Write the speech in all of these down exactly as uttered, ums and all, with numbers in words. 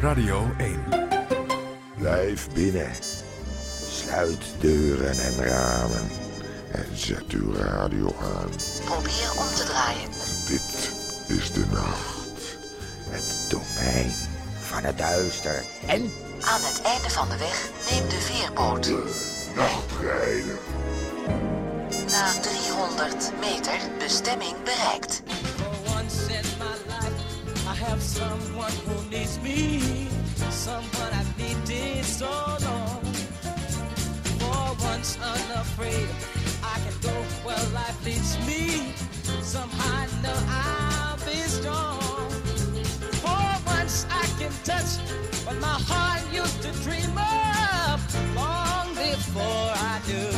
Radio één. Blijf binnen. Sluit deuren en ramen. En zet uw radio aan. Probeer om te draaien. Dit is de nacht. Het domein van het duister. En aan het einde van de weg neem de veerboot. De nachtrijder. Na driehonderd meter bestemming bereikt. For once in my life, I have someone who needs me. Someone I've needed so long. For once unafraid, I can go where life leads me. Somehow I know I'll be strong. For once I can touch what my heart used to dream of long before I knew.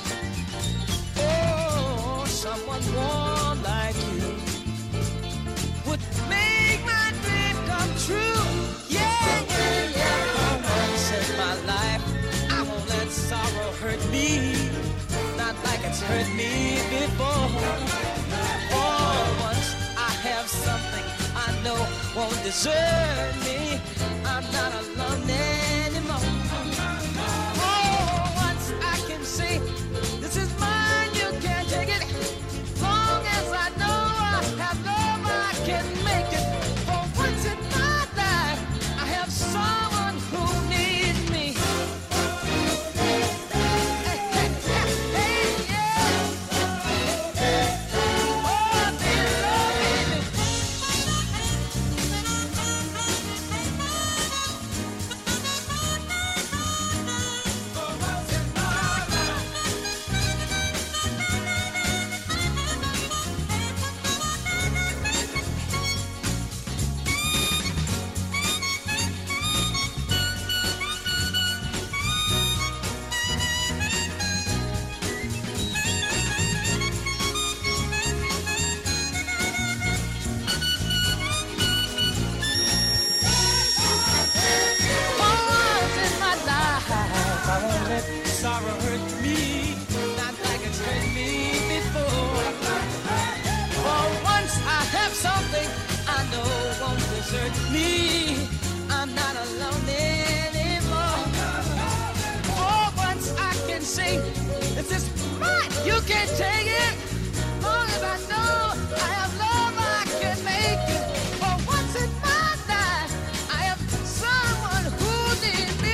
Oh, someone warm like you would make my dream come true. Yeah, yeah, yeah. For once in my life, I won't let sorrow hurt me. Not like it's hurt me before. For once I have something I know won't desert me. I'm not alone anymore. For once I can say, this is mine, you can't take it. Long as I know I have love, I can make it. For once in my life, I have someone who needs me. Hey, hey, hey, hey, yeah. Oh, they love me. For once in my life. I won't let sorrow hurt me, not like it's hurt me before. For once I have something I know won't desert me. I'm not alone anymore. For once I can say, this is mine, you can't take it. Long as I know I have love, I can make it. For once in my life, I have someone who needs me.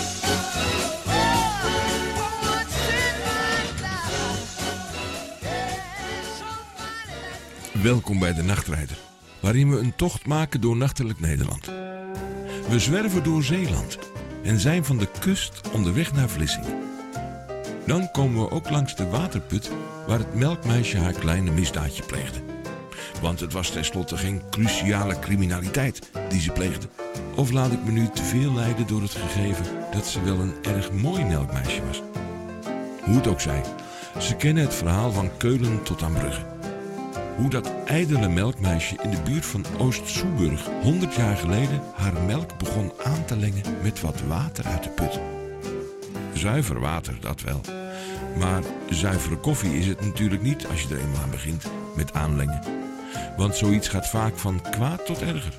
Welkom bij de Nachtrijder, waarin we een tocht maken door nachtelijk Nederland. We zwerven door Zeeland en zijn van de kust onderweg naar Vlissingen. Dan komen we ook langs de waterput waar het melkmeisje haar kleine misdaadje pleegde. Want het was tenslotte geen cruciale criminaliteit die ze pleegde. Of laat ik me nu te veel leiden door het gegeven dat ze wel een erg mooi melkmeisje was. Hoe het ook zij, ze kennen het verhaal van Keulen tot aan Brugge. Hoe dat ijdele melkmeisje in de buurt van Oost-Soeburg honderd jaar geleden haar melk begon aan te lengen met wat water uit de put. Zuiver water, dat wel. Maar zuivere koffie is het natuurlijk niet als je er eenmaal aan begint met aanlengen. Want zoiets gaat vaak van kwaad tot erger.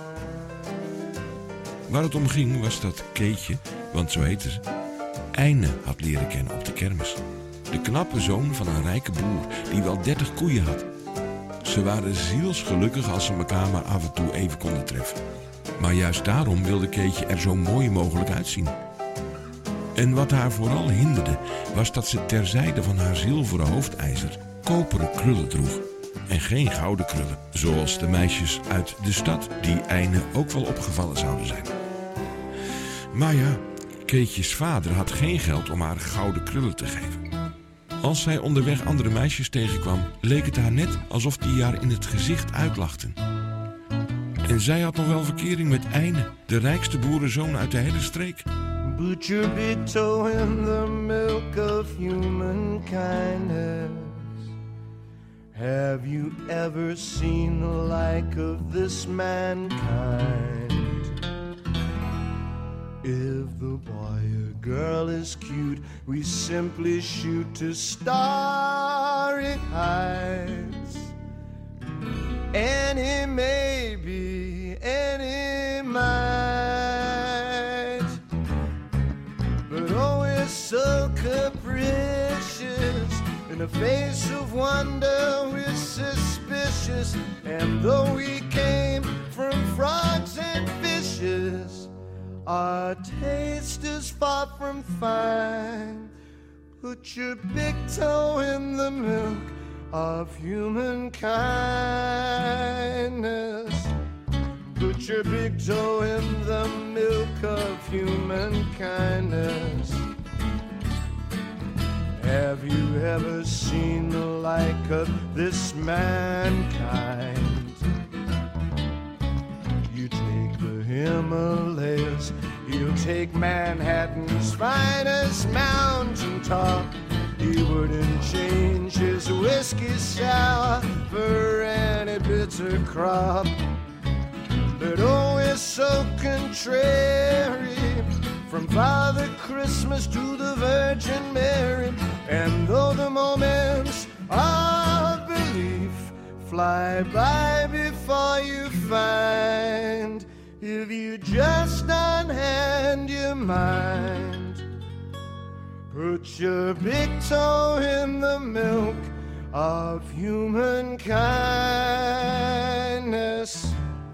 Waar het om ging was dat Keetje, want zo heette ze, Eine had leren kennen op de kermis. De knappe zoon van een rijke boer die wel dertig koeien had. Ze waren zielsgelukkig als ze elkaar maar af en toe even konden treffen. Maar juist daarom wilde Keetje er zo mooi mogelijk uitzien. En wat haar vooral hinderde, was dat ze terzijde van haar zilveren hoofdijzer koperen krullen droeg. En geen gouden krullen, zoals de meisjes uit de stad, die Eine ook wel opgevallen zouden zijn. Maar ja, Keetjes vader had geen geld om haar gouden krullen te geven. Als zij onderweg andere meisjes tegenkwam, leek het haar net alsof die haar in het gezicht uitlachten. En zij had nog wel verkering met Eine, de rijkste boerenzoon uit de hele streek. Put your big toe in the milk of human kindness. Have you ever seen the like of this mankind? If the boy or girl is cute, we simply shoot to starry heights. Any may be, any might. In a face of wonder we're suspicious, and though we came from frogs and fishes, our taste is far from fine. Put your big toe in the milk of human kindness. Put your big toe in the milk of human kindness. Have you ever seen the like of this mankind? You take the Himalayas, he'll take Manhattan's finest mountaintop. He wouldn't change his whiskey sour for any bitter crop. But oh, it's so contrary, from Father Christmas to the Virgin Mary. And though the moments of belief fly by before you find, if you just unhand your mind, put your big toe in the milk of human kindness.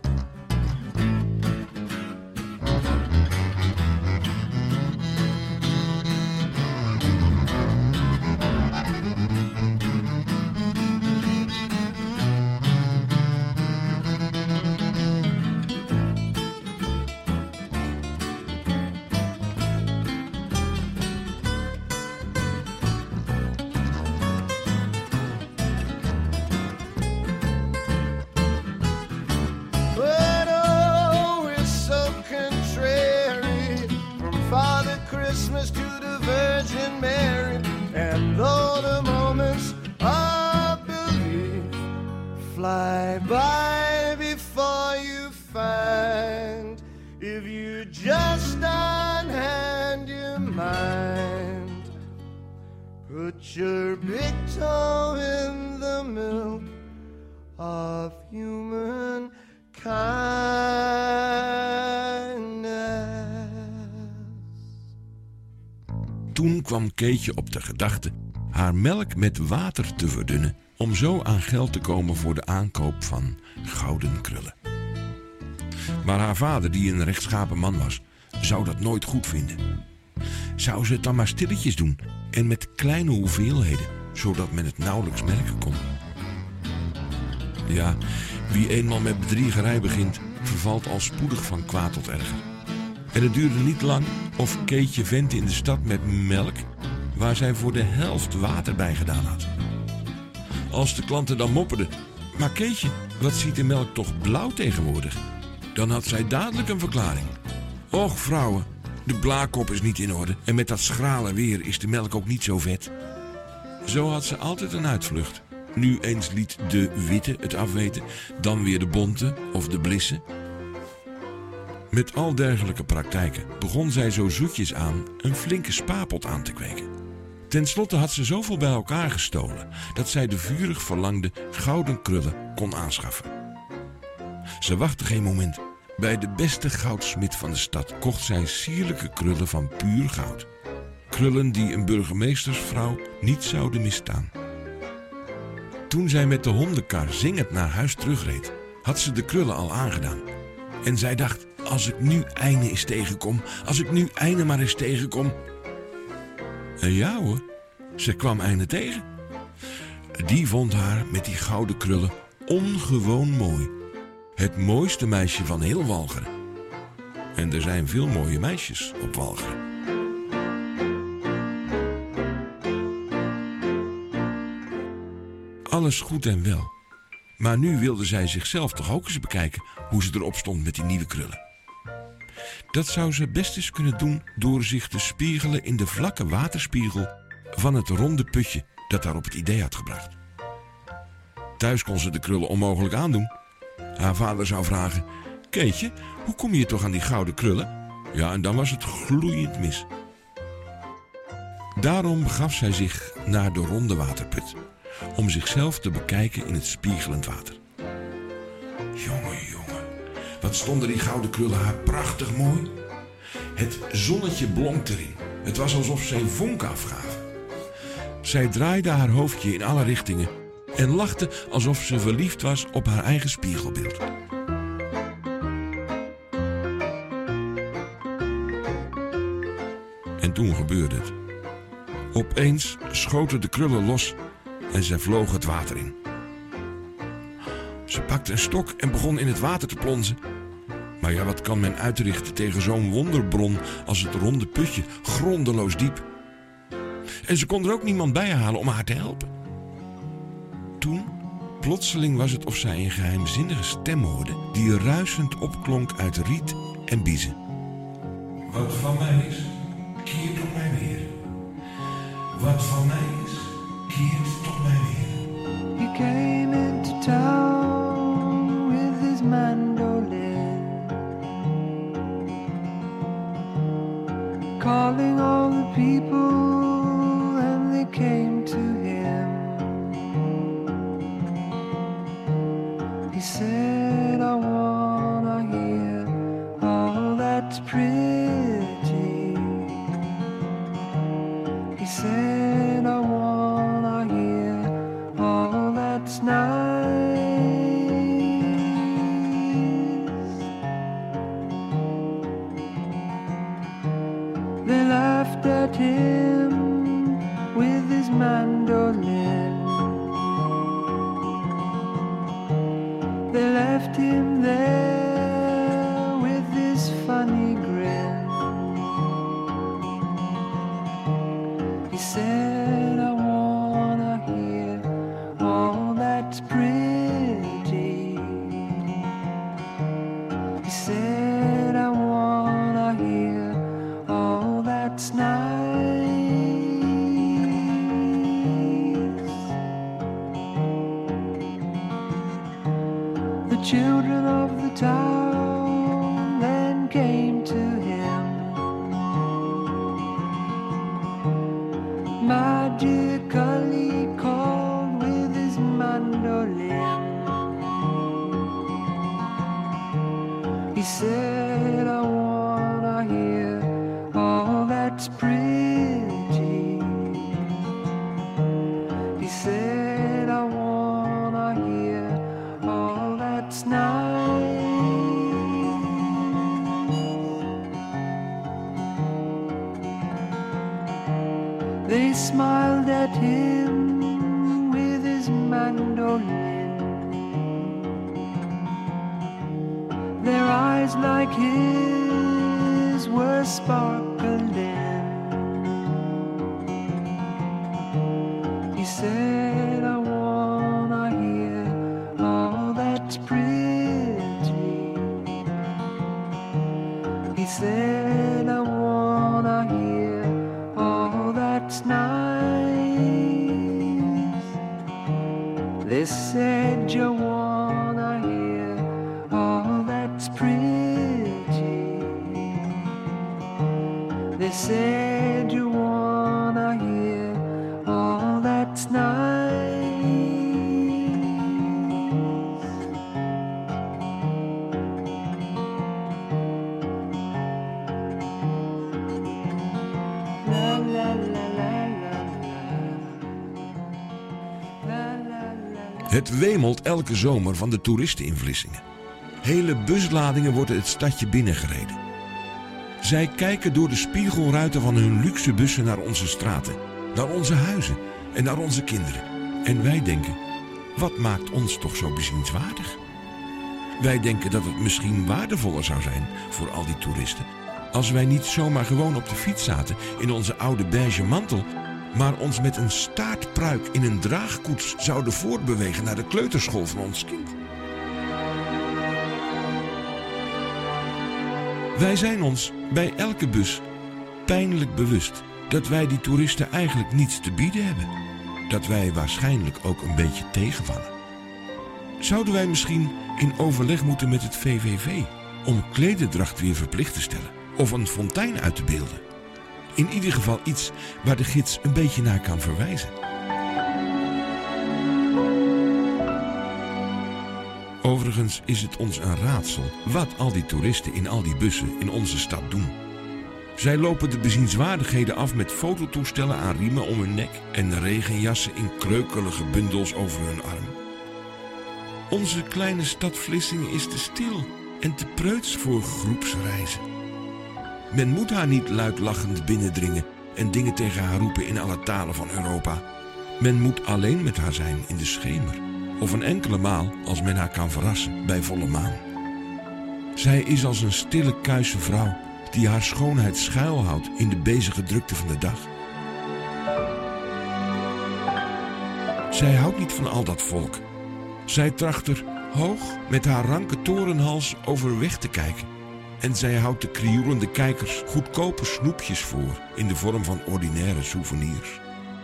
Christmas to the Virgin Mary, and though the moments of belief fly by before you find, if you just unhand your mind, put your big toe in the milk of human kindness. Toen kwam Keetje op de gedachte haar melk met water te verdunnen, om zo aan geld te komen voor de aankoop van gouden krullen. Maar haar vader, die een rechtschapen man was, zou dat nooit goed vinden. Zou ze het dan maar stilletjes doen en met kleine hoeveelheden, zodat men het nauwelijks merken kon. Ja, wie eenmaal met bedriegerij begint, vervalt al spoedig van kwaad tot erger. En het duurde niet lang of Keetje vent in de stad met melk, waar zij voor de helft water bij gedaan had. Als de klanten dan mopperden: maar Keetje, wat ziet de melk toch blauw tegenwoordig? Dan had zij dadelijk een verklaring. Och vrouwen, de blaarkop is niet in orde en met dat schrale weer is de melk ook niet zo vet. Zo had ze altijd een uitvlucht. Nu eens liet de witte het afweten, dan weer de bonte of de blisse. Met al dergelijke praktijken begon zij zo zoetjes aan een flinke spaarpot aan te kweken. Ten slotte had ze zoveel bij elkaar gestolen dat zij de vurig verlangde gouden krullen kon aanschaffen. Ze wachtte geen moment. Bij de beste goudsmid van de stad kocht zij sierlijke krullen van puur goud. Krullen die een burgemeestersvrouw niet zouden misstaan. Toen zij met de hondenkar zingend naar huis terugreed, had ze de krullen al aangedaan. En zij dacht: als ik nu Eine eens tegenkom, als ik nu Eine maar eens tegenkom. En ja hoor, ze kwam Eine tegen. Die vond haar met die gouden krullen ongewoon mooi. Het mooiste meisje van heel Walcheren. En er zijn veel mooie meisjes op Walcheren. Alles goed en wel. Maar nu wilde zij zichzelf toch ook eens bekijken hoe ze erop stond met die nieuwe krullen. Dat zou ze best eens kunnen doen door zich te spiegelen in de vlakke waterspiegel van het ronde putje dat haar op het idee had gebracht. Thuis kon ze de krullen onmogelijk aandoen. Haar vader zou vragen: Keetje, hoe kom je toch aan die gouden krullen? Ja, en dan was het gloeiend mis. Daarom begaf zij zich naar de ronde waterput, om zichzelf te bekijken in het spiegelend water. Jongen, jongen, wat stonden die gouden krullen haar prachtig mooi. Het zonnetje blonk erin. Het was alsof zij vonken afgaven. Zij draaide haar hoofdje in alle richtingen en lachte alsof ze verliefd was op haar eigen spiegelbeeld. En toen gebeurde het. Opeens schoten de krullen los en zij vloog het water in. Ze pakte een stok en begon in het water te plonzen. Maar ja, wat kan men uitrichten tegen zo'n wonderbron als het ronde putje, grondeloos diep? En ze kon er ook niemand bij halen om haar te helpen. Toen, plotseling was het of zij een geheimzinnige stem hoorde die ruisend opklonk uit riet en biezen. Wat van mij is, keert tot mij weer. Wat van mij is, keert tot mij weer. He came into town with his mandolin, calling all the people, and they came to him. He said, I wanna hear all that's pretty. He said, I wanna hear all that's nice. They laughed at him with his mandolin. They left him there with his funny grin. He said, I wanna hear all that's pretty. He said, I wanna hear all that's nice. The children of the town then came to him. Magically called with his mandolin. He said, I wanna hear all that's pretty. He said, I wanna hear all that's nice. They smiled at him with his mandolin. Their eyes like his were sparkling. He said, I wanna hear all that's pretty. He said, I wanna hear all that's nice. They said, you wanna hear all that's pretty. They said, you wanna hear all that's nice. La la la la la la la la. Het wemelt elke zomer van de toeristen in Vlissingen. Hele busladingen worden het stadje binnengereden. Zij kijken door de spiegelruiten van hun luxe bussen naar onze straten, naar onze huizen en naar onze kinderen. En wij denken, wat maakt ons toch zo bezienswaardig? Wij denken dat het misschien waardevoller zou zijn voor al die toeristen als wij niet zomaar gewoon op de fiets zaten in onze oude beige mantel, maar ons met een staartpruik in een draagkoets zouden voortbewegen naar de kleuterschool van ons kind. Wij zijn ons bij elke bus pijnlijk bewust dat wij die toeristen eigenlijk niets te bieden hebben. Dat wij waarschijnlijk ook een beetje tegenvallen. Zouden wij misschien in overleg moeten met het V V V om klederdracht weer verplicht te stellen of een fontein uit te beelden? In ieder geval iets waar de gids een beetje naar kan verwijzen. Overigens is het ons een raadsel wat al die toeristen in al die bussen in onze stad doen. Zij lopen de bezienswaardigheden af met fototoestellen aan riemen om hun nek en regenjassen in kreukelige bundels over hun arm. Onze kleine stad Vlissingen is te stil en te preuts voor groepsreizen. Men moet haar niet luidlachend binnendringen en dingen tegen haar roepen in alle talen van Europa. Men moet alleen met haar zijn in de schemer, of een enkele maal als men haar kan verrassen bij volle maan. Zij is als een stille kuise vrouw die haar schoonheid schuilhoudt in de bezige drukte van de dag. Zij houdt niet van al dat volk. Zij tracht er hoog met haar ranke torenhals overweg te kijken. En zij houdt de krioelende kijkers goedkope snoepjes voor in de vorm van ordinaire souvenirs.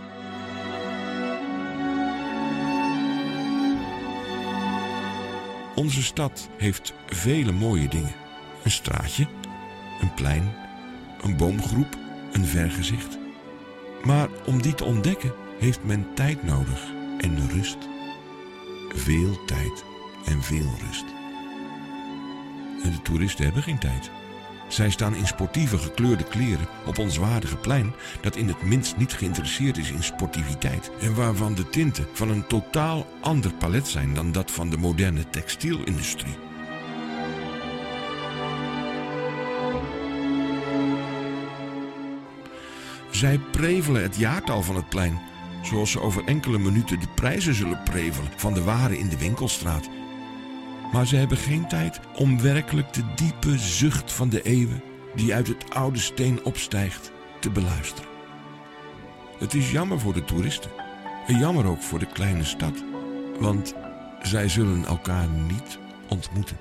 Onze stad heeft vele mooie dingen. Een straatje, een plein, een boomgroep, een vergezicht. Maar om die te ontdekken heeft men tijd nodig en rust. Veel tijd en veel rust. En de toeristen hebben geen tijd. Zij staan in sportieve gekleurde kleren op ons waardige plein dat in het minst niet geïnteresseerd is in sportiviteit en waarvan de tinten van een totaal ander palet zijn dan dat van de moderne textielindustrie. Zij prevelen het jaartal van het plein, zoals ze over enkele minuten de prijzen zullen prevelen van de waren in de winkelstraat. Maar ze hebben geen tijd om werkelijk de diepe zucht van de eeuwen die uit het oude steen opstijgt te beluisteren. Het is jammer voor de toeristen en jammer ook voor de kleine stad, want zij zullen elkaar niet ontmoeten.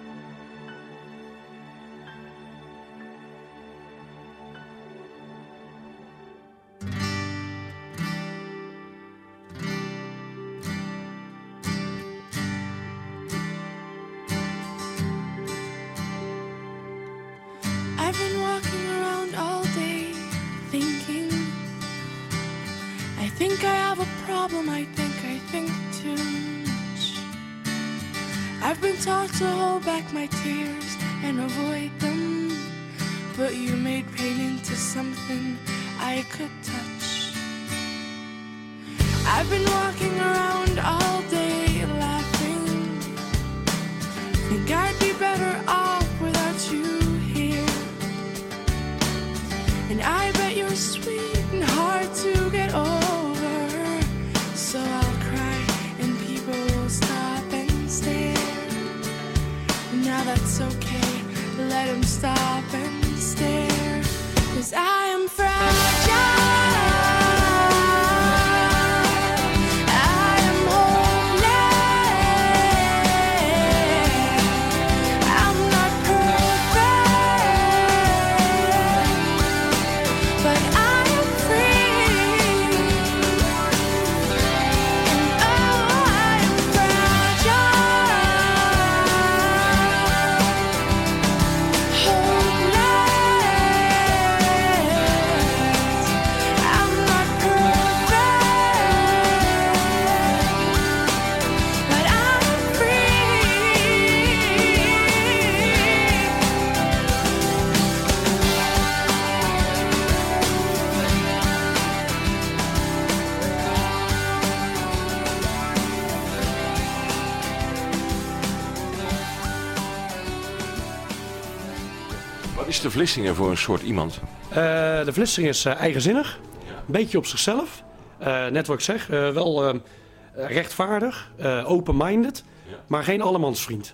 Wat is de Vlissingen voor een soort iemand? Uh, de Vlissingen is uh, eigenzinnig, ja. Een beetje op zichzelf. Uh, net wat ik zeg, uh, wel uh, rechtvaardig, uh, open-minded, ja. Maar geen allemansvriend.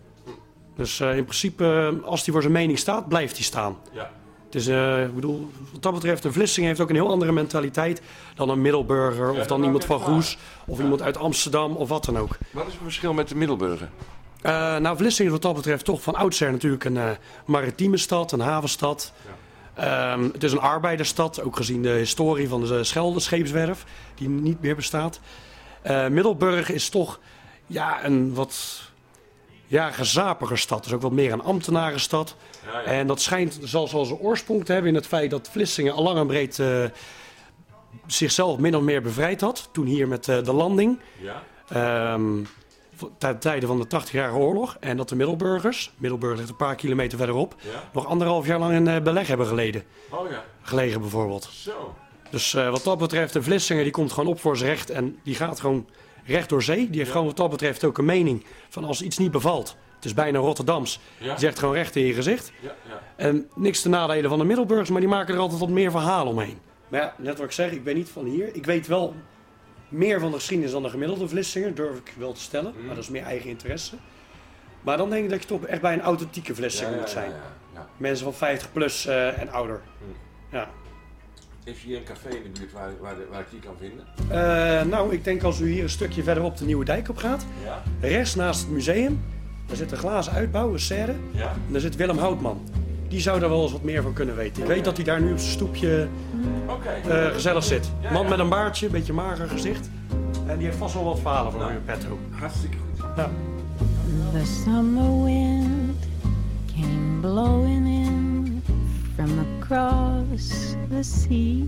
Dus uh, in principe, uh, als hij voor zijn mening staat, blijft hij staan. Ja. Het is, uh, ik bedoel, wat dat betreft, een Vlissingen heeft ook een heel andere mentaliteit dan een Middelburger ja, of dan iemand van Goes of ja. iemand uit Amsterdam of wat dan ook. Wat is het verschil met de Middelburger? Uh, nou, Vlissingen is wat dat betreft toch van oudsher natuurlijk een uh, maritieme stad, een havenstad. Ja. Um, het is een arbeidersstad, ook gezien de historie van de Schelde scheepswerf, die niet meer bestaat. Uh, Middelburg is toch ja, een wat ja, gezapiger stad. Het is ook wat meer een ambtenarenstad. Ja, ja. En dat schijnt zelfs wel zijn oorsprong te hebben in het feit dat Vlissingen al lang en breed uh, zichzelf min of meer bevrijd had. Toen hier met uh, de landing. Ja. Um, ten tijde van de tachtigjarige oorlog. En dat de Middelburgers, Middelburg ligt een paar kilometer verderop, Ja? nog anderhalf jaar lang in uh, beleg hebben geleden. Oh ja. Gelegen bijvoorbeeld. Zo. Dus uh, wat dat betreft, de Vlissingen die komt gewoon op voor zijn recht en die gaat gewoon recht door zee. Die heeft gewoon wat dat betreft ook een mening van als iets niet bevalt. Het is bijna Rotterdams. Ja. Die zegt gewoon recht in je gezicht. Ja, ja. En niks te nadelen van de Middelburgers, maar die maken er altijd wat meer verhalen omheen. Maar ja, net wat ik zeg, ik ben niet van hier. Ik weet wel meer van de geschiedenis dan de gemiddelde Vlissinger, durf ik wel te stellen. Mm. Maar dat is meer eigen interesse. Maar dan denk ik dat je toch echt bij een authentieke Vlissinger Ja, ja, moet zijn. ja, ja, ja. Mensen van vijftig plus uh, en ouder. Mm. Ja. Is hier een café in de buurt waar, waar, waar ik die kan vinden? Uh, nou, ik denk als u hier een stukje verderop de Nieuwe Dijk op gaat. Ja. Rechts naast het museum, daar zit een glazen uitbouw, een serre. Ja. En daar zit Willem Houtman. Die zou daar wel eens wat meer van kunnen weten. Ik weet dat hij daar nu op zijn stoepje Oké. uh, gezellig zit. Ja, Man ja. met een baardje, een beetje mager gezicht. En die heeft vast wel wat verhalen voor Nou. u in petto. Hartstikke goed. Ja. The summer wind came blowing in from across the sea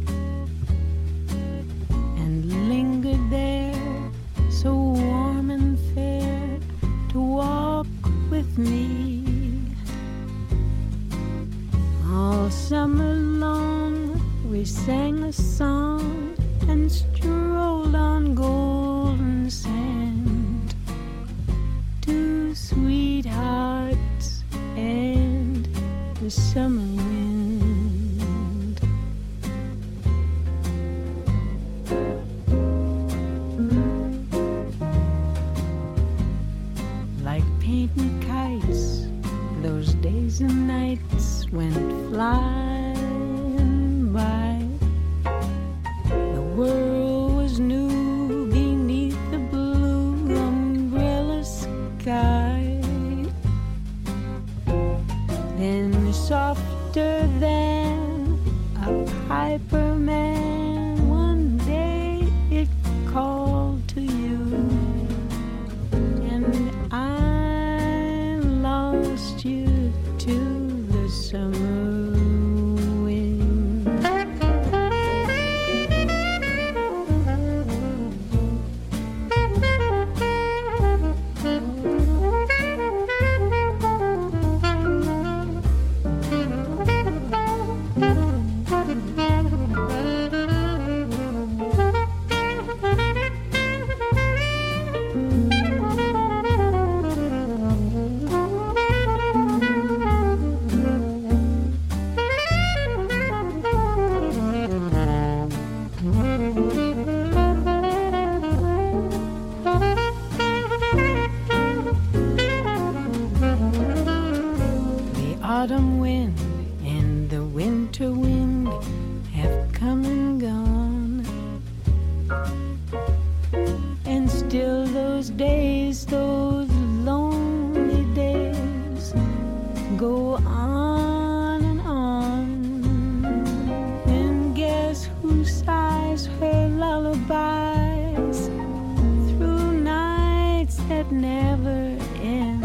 and lingered there so warm and fair to walk with me. All summer long we sang a song and strolled on golden sand. Two sweethearts and the summer wind. Like painting kites, those days and nights went flying by. The world was new beneath the blue umbrella sky. Then softer than a piper man, one day it called to you, and I lost you to the summer wind. The autumn wind and the winter wind have come and gone, and still those days, those lonely days go on and on. And guess who sighs her lullabies through nights that never end?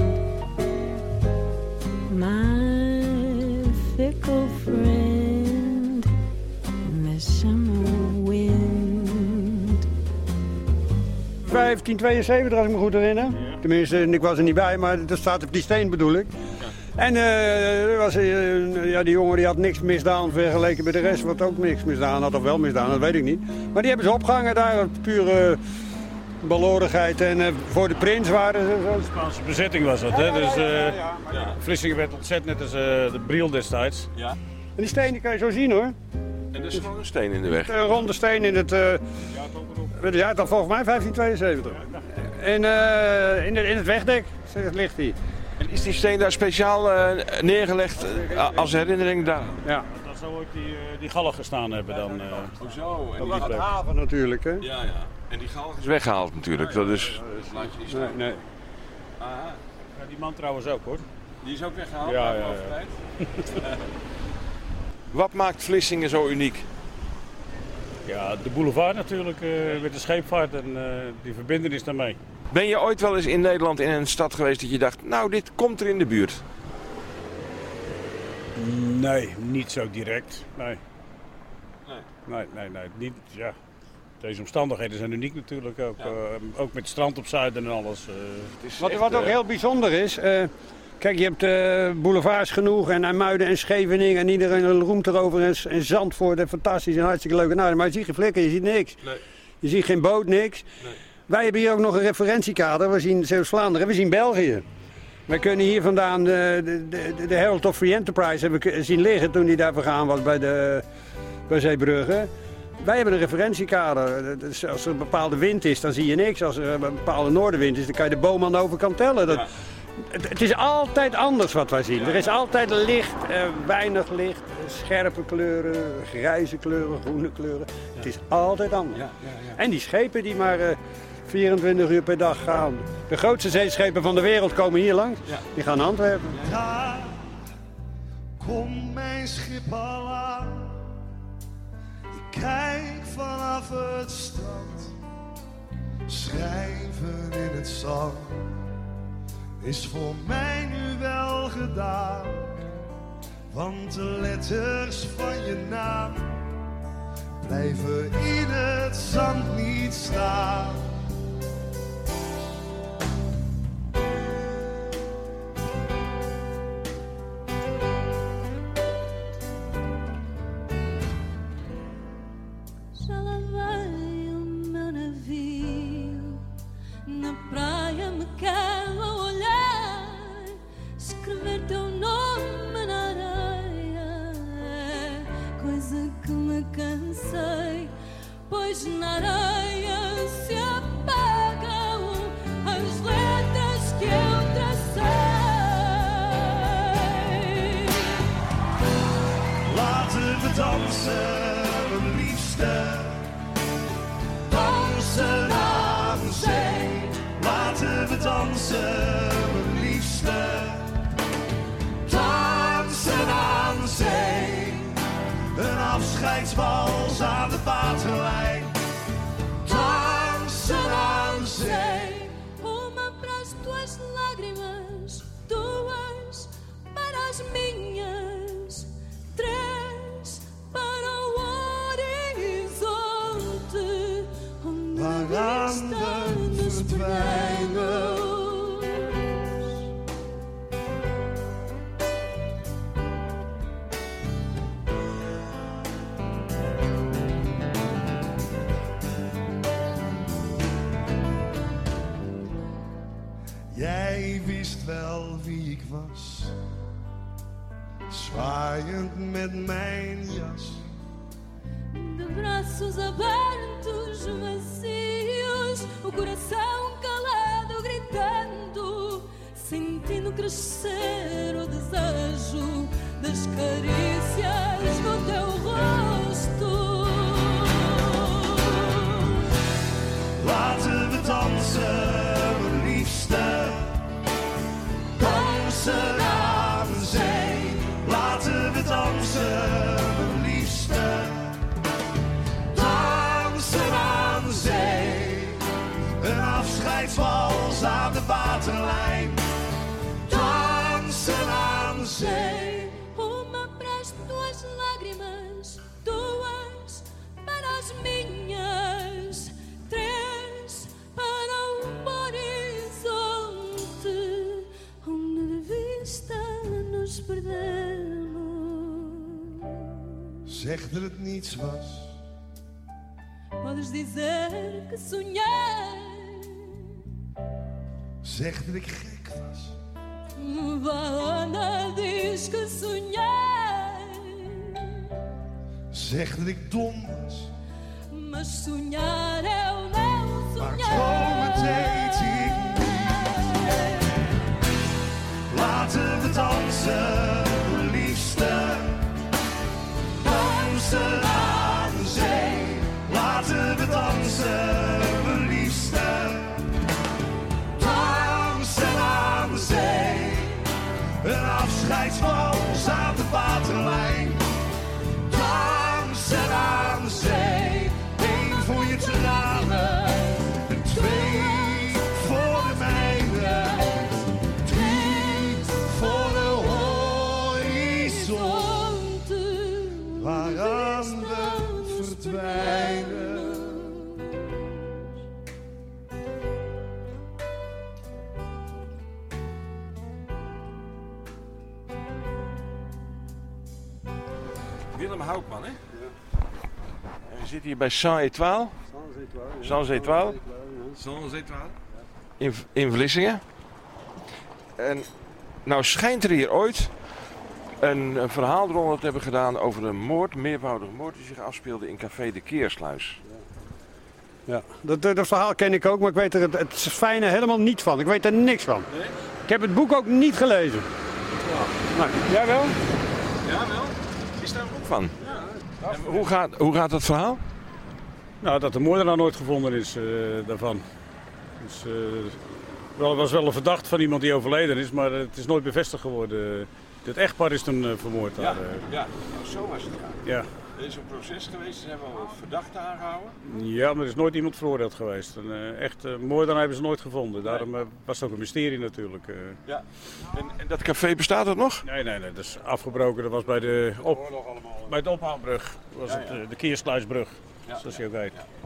My fickle friend, the summer wind. vijftien tweeënzeventig als ik me goed herinner. Tenminste, ik was er niet bij, maar dat staat op die steen bedoel ik. En eh, er was, eh, ja, die jongen die had niks misdaan vergeleken bij de rest, wat ook niks misdaan had, of wel misdaan, dat weet ik niet. Maar die hebben ze opgehangen daar, op pure balorigheid. En eh, voor de prins waren ze zo. Spaanse bezetting was dat, hè? Dus uh, Vlissingen werd ontzet net als uh, de Briel destijds. Ja. En die steen die kan je zo zien hoor. En er is gewoon een steen in de weg. Een ronde steen in het, uh, ja, dan volgens mij vijftien tweeënzeventig. En uh, in, in het wegdek ligt die. En is die steen daar speciaal uh, neergelegd uh, als herinnering daar? Ja. Dat zou ooit die, uh, die gallen gestaan hebben dan. Uh, Hoezo? En Dat die, was het haven natuurlijk hè. ja, ja. En die galg is weggehaald natuurlijk. Dat is... Laat je die staan. Nee, nee. Aha. ja, die man trouwens ook hoor. Die is ook weggehaald? Ja, na ja, verloop van ja. tijd? Wat maakt Vlissingen zo uniek? Ja, de boulevard natuurlijk uh, met de scheepvaart en uh, die verbindenis daarmee. Ben je ooit wel eens in Nederland in een stad geweest dat je dacht, nou dit komt er in de buurt? Nee, niet zo direct. Nee. Nee. Nee, nee, nee. Niet, ja. Deze omstandigheden zijn uniek natuurlijk ook. Ja. Uh, ook met het strand op Zuiden en alles. Uh, wat, echt, wat ook uh... heel bijzonder is... Uh, kijk, je hebt uh, boulevards genoeg en IJmuiden en Scheveningen en iedereen roemt erover. En, en Zandvoort en fantastisch en hartstikke leuk. Nou, maar je ziet geen flikker, je ziet niks. Nee. Je ziet geen boot, niks. Nee. Wij hebben hier ook nog een referentiekader. We zien Zeeuws-Vlaanderen, we zien België. Wij kunnen hier vandaan de, de, de, de Herald of Free Enterprise hebben zien liggen toen die daar vergaan was bij, de, bij Zeebrugge. Wij hebben een referentiekader. Dus als er een bepaalde wind is, dan zie je niks. Als er een bepaalde noordenwind is, dan kan je de boom aan de overkant tellen. Dat, ja. het, het is altijd anders wat wij zien. Er is altijd licht, eh, weinig licht, scherpe kleuren, grijze kleuren, groene kleuren. Ja. Het is altijd anders. Ja, ja, ja. En die schepen die maar uh, vierentwintig uur per dag gaan. De grootste zeeschepen van de wereld komen hier langs. Ja. Die gaan naar Antwerpen. Daar komt mijn schip al aan. Ik kijk vanaf het strand. Schrijven in het zand is voor mij nu wel gedaan. Want de letters van je naam blijven in het zand niet staan. Pois na areia se apagam as letras que eu tracei. Laten we dansen, mijn liefste, dansen aan zee. Laten we dansen, mijn liefste, dansen aan zee. Een afscheidswals aan de waterlijn. Dansen aan zee. Uma para as tuas lágrimas, duas para as minhas, três para o horizonte, onde waaraan we verdwijnen. Jij wist wel wie ik was, zwaaiend met mijn jas. De braços abertos, vazios, o coração calado, gritando, sentindo crescer o desejo das carícias no teu rosto. Laten we dansen, mijn liefste, dansen aan zee. Laten we dansen, mijn liefste, dansen aan zee. Een afscheidswals aan de waterlijn. Dansen aan zee. Uma para as tuas lágrimas, duas para as minhas, três para o horizonte, onde de vista nos perdemos. Zeg dat het niets was. Podes dizer que sonhei. Zeg dat ik gek was. Anda, diz que sonhei. Zeg dat ik dom was. Mas sonhar eu não sonhei. Maar dromen deed ik niet. Laten we dansen, liefste, dansen aan zee. Laten we dansen, liefste, dansen aan zee. Een afscheidswals aan de waterlijn. Dansen aan zee. Eén voor je tranen. Willem Houtman, hè? En we zitten hier bij Saint-Étoile. Saint-Étoile. Saint-Étoile. In, in Vlissingen. En nou schijnt er hier ooit een, een verhaal eronder te hebben gedaan over een moord, een meervoudige moord die zich afspeelde in Café de Keersluis. Ja, dat, dat verhaal ken ik ook, maar ik weet er het, het fijne helemaal niet van. Ik weet er niks van. Nee? Ik heb het boek ook niet gelezen. Ja. Nee. Jij wel? Ja, wel. Is daar een boek van? Ja. En hoe, gaat, hoe gaat dat verhaal? Nou, dat de moordenaar nooit gevonden is uh, daarvan. Dus, uh, wel, was wel een verdacht van iemand die overleden is, maar het is nooit bevestigd geworden. Het echtpaar is toen uh, vermoord. Ja, daar, uh. ja. Nou, zo was het gaan. Ja. Er is een proces geweest, ze hebben al verdachten aangehouden. Ja, maar er is nooit iemand veroordeeld geweest. Een uh, echt uh, moordenaar hebben ze nooit gevonden. Daarom uh, was het ook een mysterie natuurlijk. Uh. Ja. En, en dat café bestaat het nog? Nee, nee, nee. Dat is afgebroken. Dat was bij de, op, bij de ophaalbrug. Was ja, het, ja. uh, de Keersluisbrug, ja, zoals ja. je ook weet. Ja.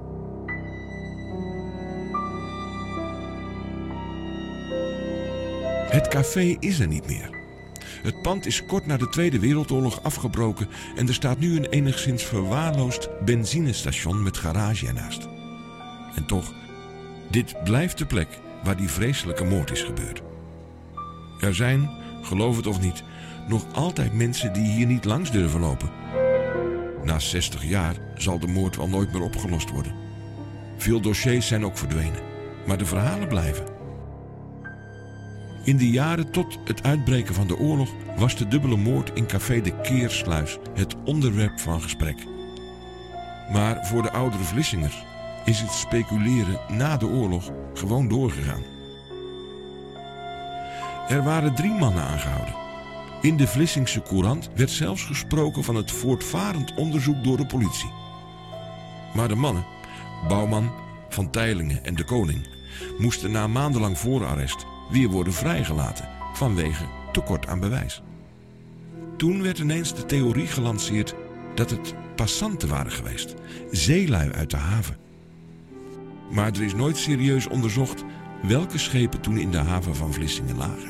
Het café is er niet meer. Het pand is kort na de Tweede Wereldoorlog afgebroken en er staat nu een enigszins verwaarloosd benzinestation met garage ernaast. En toch, dit blijft de plek waar die vreselijke moord is gebeurd. Er zijn, geloof het of niet, nog altijd mensen die hier niet langs durven lopen. Na zestig jaar zal de moord wel nooit meer opgelost worden. Veel dossiers zijn ook verdwenen, maar de verhalen blijven. In de jaren tot het uitbreken van de oorlog was de dubbele moord in Café de Keersluis het onderwerp van gesprek. Maar voor de oudere Vlissingers is het speculeren na de oorlog gewoon doorgegaan. Er waren drie mannen aangehouden. In de Vlissingse Courant werd zelfs gesproken van het voortvarend onderzoek door de politie. Maar de mannen, Bouwman, Van Teylingen en de Koning, moesten na maandenlang voorarrest weer worden vrijgelaten vanwege tekort aan bewijs. Toen werd ineens de theorie gelanceerd dat het passanten waren geweest, zeelui uit de haven. Maar er is nooit serieus onderzocht welke schepen toen in de haven van Vlissingen lagen.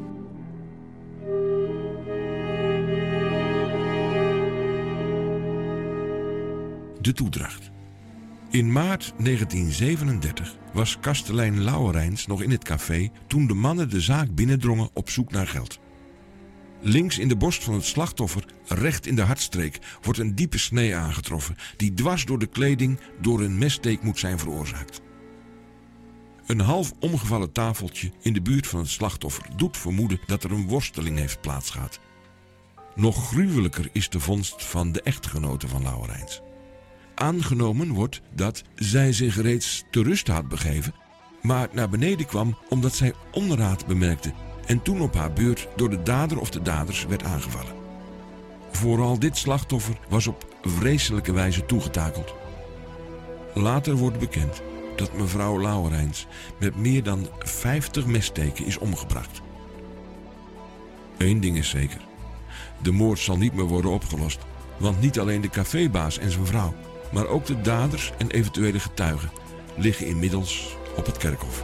De toedracht. In maart negentien zevenendertig was kastelein Lauwerijns nog in het café toen de mannen de zaak binnendrongen op zoek naar geld. Links in de borst van het slachtoffer, recht in de hartstreek, wordt een diepe snee aangetroffen die dwars door de kleding door een messteek moet zijn veroorzaakt. Een half omgevallen tafeltje in de buurt van het slachtoffer doet vermoeden dat er een worsteling heeft plaatsgehad. Nog gruwelijker is de vondst van de echtgenote van Lauwerijns. Aangenomen wordt dat zij zich reeds ter rust had begeven, maar naar beneden kwam omdat zij onraad bemerkte en toen op haar beurt door de dader of de daders werd aangevallen. Vooral dit slachtoffer was op vreselijke wijze toegetakeld. Later wordt bekend dat mevrouw Lauwerijns met meer dan vijftig messteken is omgebracht. Eén ding is zeker. De moord zal niet meer worden opgelost, want niet alleen de cafébaas en zijn vrouw, maar ook de daders en eventuele getuigen liggen inmiddels op het kerkhof.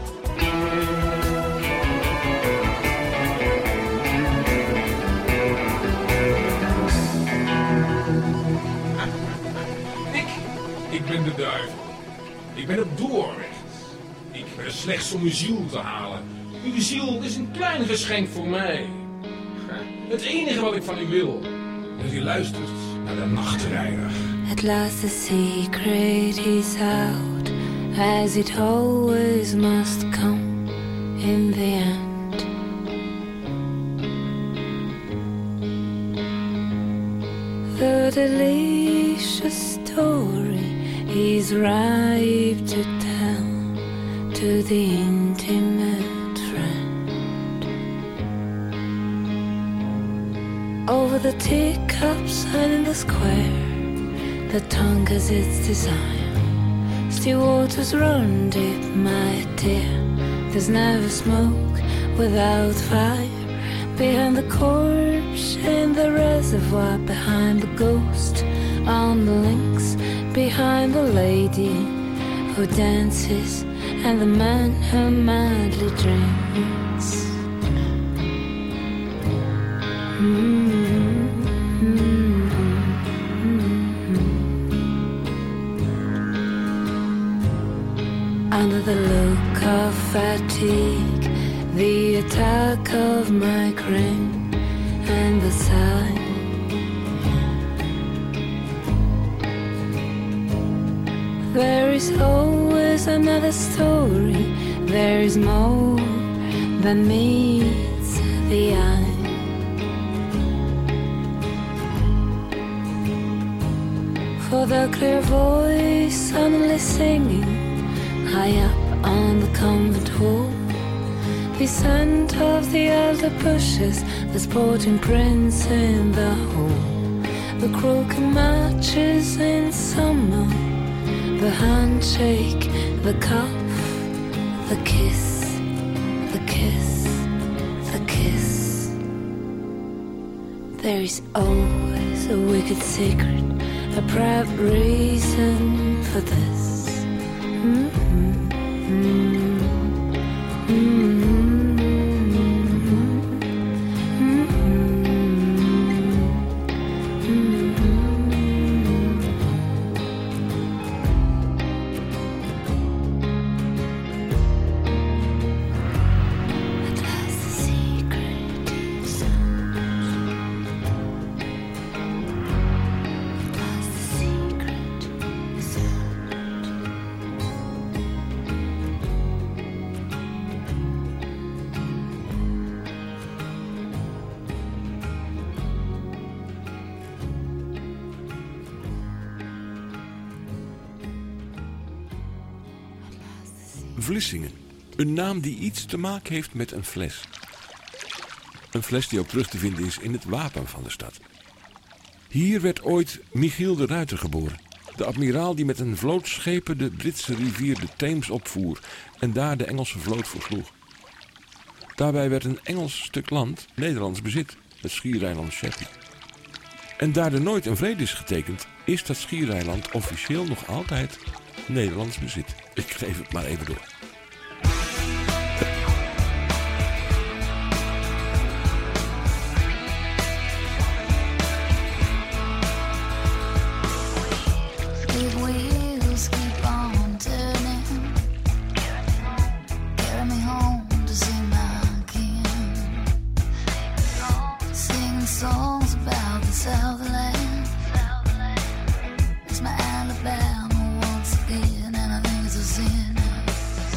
Ik, ik ben de duivel. Ik ben het doorrecht. Ik ben er slechts om uw ziel te halen. Uw ziel is een klein geschenk voor mij. Het enige wat ik van u wil, is dat u luistert naar de nachtrijder. At last the secret is out, as it always must come in the end. The delicious story is ripe to tell to the intimate friend. Over the teacups and in the square, the tongue has its desire. Still waters run deep, my dear. There's never smoke without fire. Behind the corpse in the reservoir, behind the ghost on the links, behind the lady who dances and the man who madly drinks. Mm-hmm. Mm-hmm. under the look of fatigue, the attack of migraine, and the sigh. There is always another story, there is more than meets the eye. For the clear voice suddenly singing high up on the convent wall, the scent of the elder bushes, the sporting prince in the hall, the croaking matches in summer, the handshake, the cuff, the kiss, the kiss, the kiss. There is always a wicked secret, a proud reason for this. Mm-hmm. Mm-hmm. Mm-hmm. Vlissingen. Een naam die iets te maken heeft met een fles. Een fles die ook terug te vinden is in het wapen van de stad. Hier werd ooit Michiel de Ruyter geboren. De admiraal die met een vloot schepen de Britse rivier de Theems opvoer en daar de Engelse vloot versloeg. Daarbij werd een Engels stuk land Nederlands bezit, het schiereiland Sheppey. En daar er nooit een vrede is getekend, is dat schiereiland officieel nog altijd Nederlands bezit. Ik geef het maar even door. It's my Alabama once again, and I think it's a sin.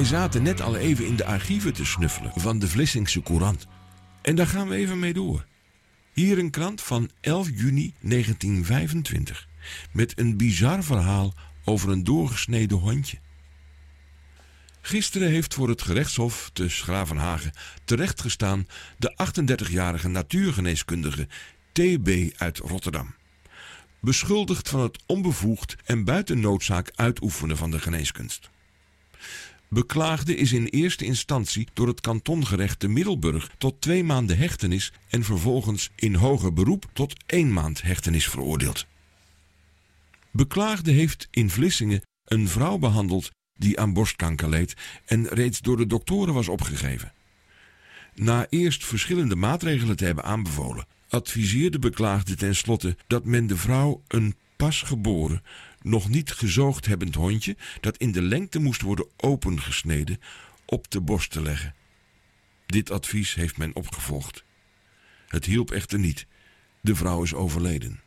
Wij zaten net al even in de archieven te snuffelen van de Vlissingse Courant. En daar gaan we even mee door. Hier een krant van elf juni negentien vijfentwintig. Met een bizar verhaal over een doorgesneden hondje. Gisteren heeft voor het gerechtshof te 's-Gravenhage terechtgestaan de achtendertigjarige natuurgeneeskundige T B uit Rotterdam. Beschuldigd van het onbevoegd en buiten noodzaak uitoefenen van de geneeskunst. Beklaagde is in eerste instantie door het kantongerecht te Middelburg tot twee maanden hechtenis en vervolgens in hoger beroep tot één maand hechtenis veroordeeld. Beklaagde heeft in Vlissingen een vrouw behandeld die aan borstkanker leed en reeds door de doktoren was opgegeven. Na eerst verschillende maatregelen te hebben aanbevolen, adviseerde beklaagde tenslotte dat men de vrouw een pasgeboren, nog niet gezoogd hebbend hondje, dat in de lengte moest worden opengesneden, op de borst te leggen. Dit advies heeft men opgevolgd. Het hielp echter niet. De vrouw is overleden.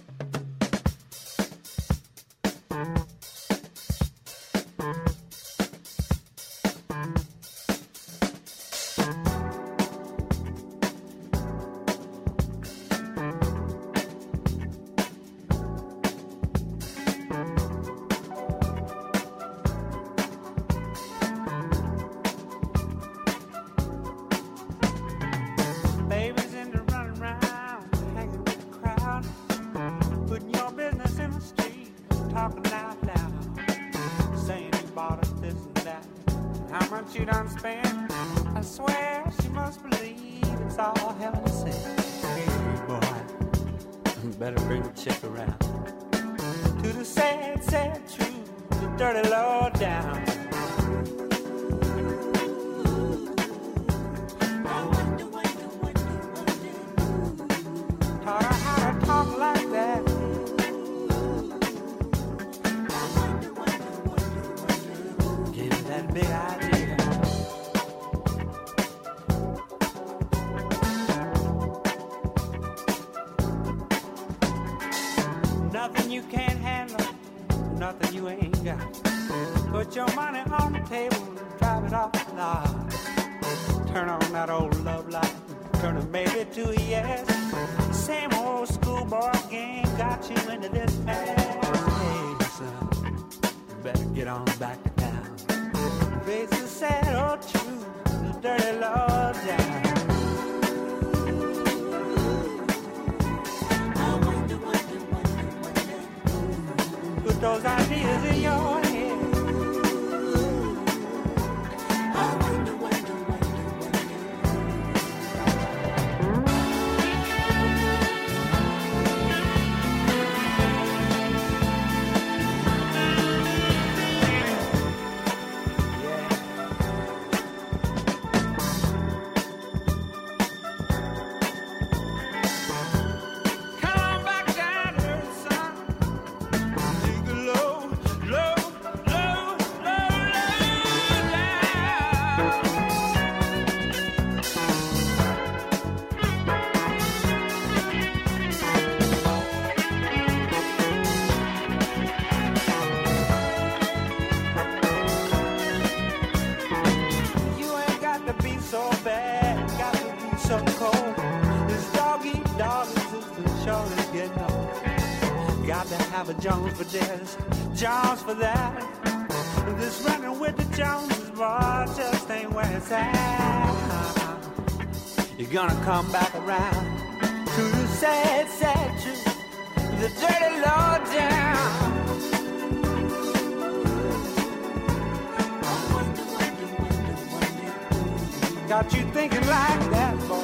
Nothing you can't handle, nothing you ain't got. Put your money on the table and drive it off the lot. Turn on that old love light, turn it maybe to a yes. Same old schoolboy game got you into this mess. Hey, son, you better get on back to town. Face the sad old truth, the dirty Lord down. Put those ideas in your head. Jones for this, Jones for that. This running with the Joneses, boy, just ain't where it's at. You're gonna come back around to the sad, sad truth, the dirty low down. Got you thinking like that, boy.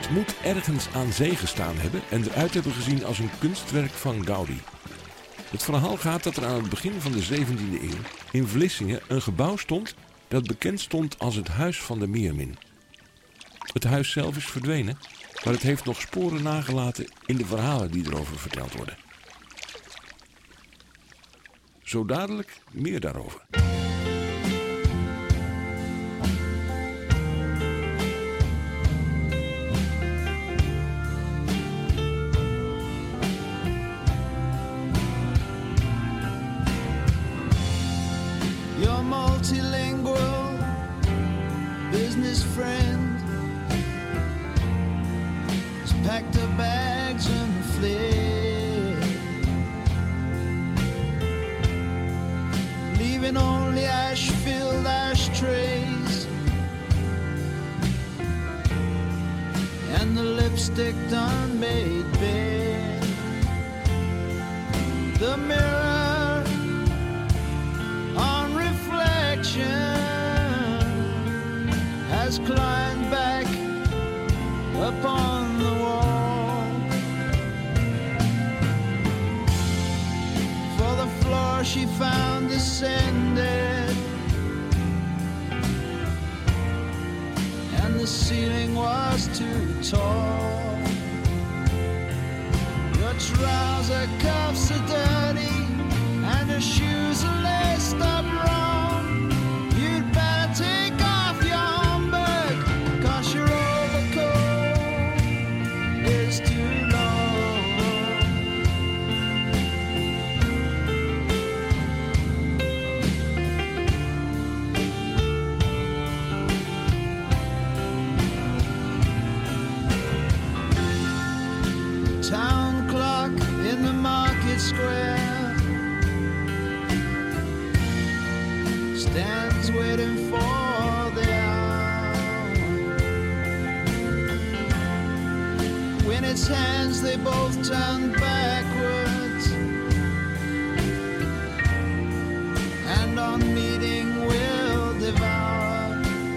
Het moet ergens aan zee gestaan hebben en eruit hebben gezien als een kunstwerk van Gaudi. Het verhaal gaat dat er aan het begin van de zeventiende eeuw in Vlissingen een gebouw stond dat bekend stond als het Huis van de Meermin. Het huis zelf is verdwenen, maar het heeft nog sporen nagelaten in de verhalen die erover verteld worden. Zo dadelijk meer daarover. Your multilingual business friend has packed her bags and fled, leaving only ash-filled ashtrays and the lipstick-done made bed. The mirror on reflection has climbed back upon the wall, for the floor she found descended and the ceiling was too tall. Your trouser cuffs are dirty and her shoes are laced up wrong. You'd better take off your Homburg, 'cause your overcoat is too long. Town clock in the market square stands waiting for the hour. When its hands they both turn backwards, and on meeting will devour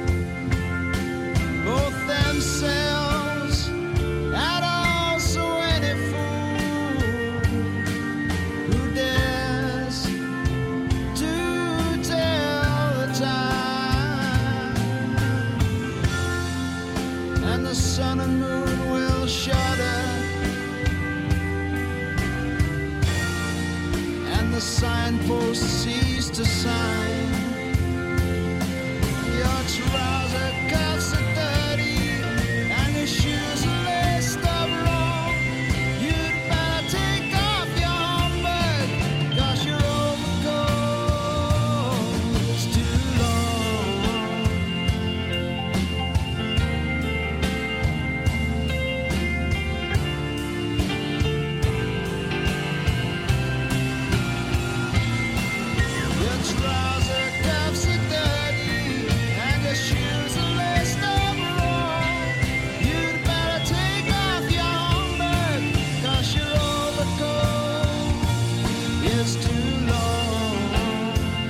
both themselves and also any fool who dares to tell time, and the sun and moon will shudder, and the signpost cease to sign. Your trouser cuffs are dirty and your shoes are laced up wrong. You'd better take off your Homburg, 'cause your overcoat is too long. Your trouser cuffs are dirty and your shoes are laced up wrong. You'd better take off your Homburg, 'cause your overcoat is too long.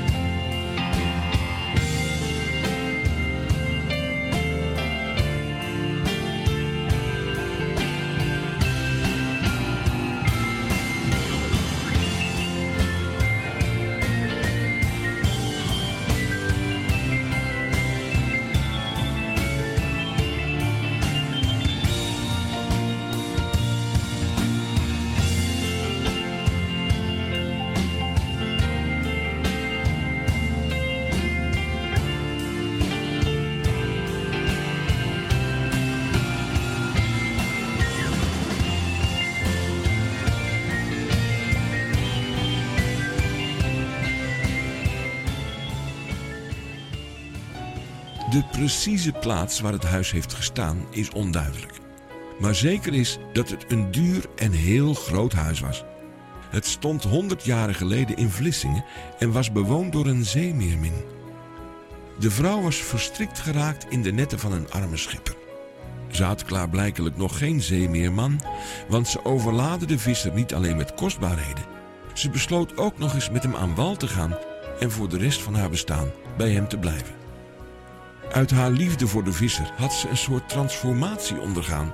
De precieze plaats waar het huis heeft gestaan is onduidelijk. Maar zeker is dat het een duur en heel groot huis was. Het stond honderd jaren geleden in Vlissingen en was bewoond door een zeemeermin. De vrouw was verstrikt geraakt in de netten van een arme schipper. Ze had klaarblijkelijk nog geen zeemeerman, want ze overlaadde de visser niet alleen met kostbaarheden. Ze besloot ook nog eens met hem aan wal te gaan en voor de rest van haar bestaan bij hem te blijven. Uit haar liefde voor de visser had ze een soort transformatie ondergaan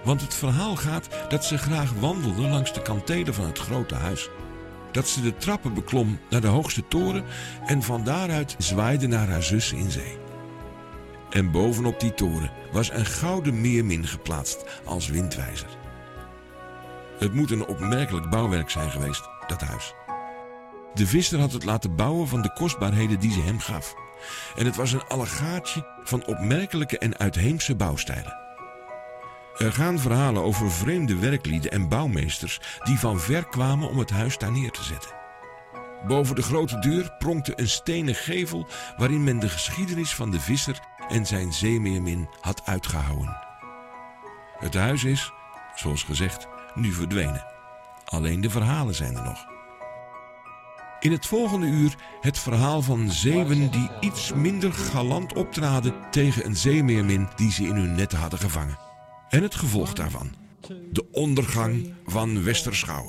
Want het verhaal gaat dat ze graag wandelde langs de kantelen van het grote huis. Dat ze de trappen beklom naar de hoogste toren en van daaruit zwaaide naar haar zus in zee. En bovenop die toren was een gouden meermin geplaatst als windwijzer. Het moet een opmerkelijk bouwwerk zijn geweest, dat huis. De visser had het laten bouwen van de kostbaarheden die ze hem gaf. En het was een allegaartje van opmerkelijke en uitheemse bouwstijlen. Er gaan verhalen over vreemde werklieden en bouwmeesters die van ver kwamen om het huis daar neer te zetten. Boven de grote deur pronkte een stenen gevel waarin men de geschiedenis van de visser en zijn zeemeermin had uitgehouwen. Het huis is, zoals gezegd, nu verdwenen. Alleen de verhalen zijn er nog. In het volgende uur het verhaal van zeeuwen die iets minder galant optraden tegen een zeemeermin die ze in hun netten hadden gevangen. En het gevolg daarvan. De ondergang van Westerschouwen.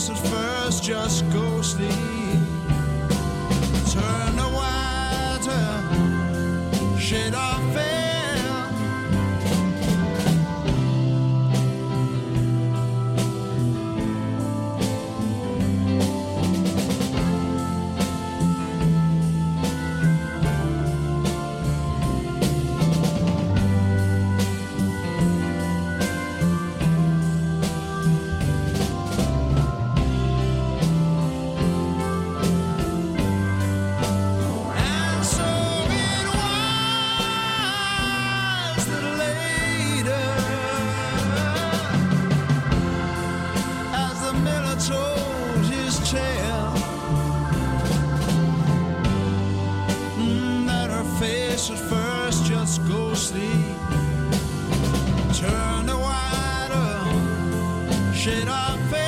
face at first just ghostly. Turn the whiter shade of veil. At first just ghostly. Turn the whiter shade of face.